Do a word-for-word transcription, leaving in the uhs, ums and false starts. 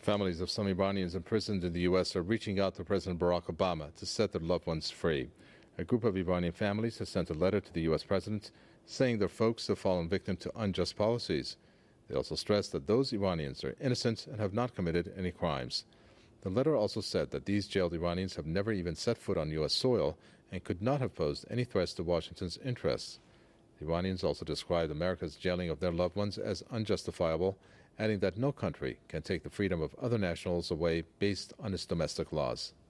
Families of some Iranians imprisoned in the U S are reaching out to President Barack Obama to set their loved ones free. A group of Iranian families has sent a letter to the U S president saying their folks have fallen victim to unjust policies. They also stressed that those Iranians are innocent and have not committed any crimes. The letter also said that these jailed Iranians have never even set foot on U S soil and could not have posed any threats to Washington's interests. The Iranians also described America's jailing of their loved ones as unjustifiable, adding that no country can take the freedom of other nationals away based on its domestic laws.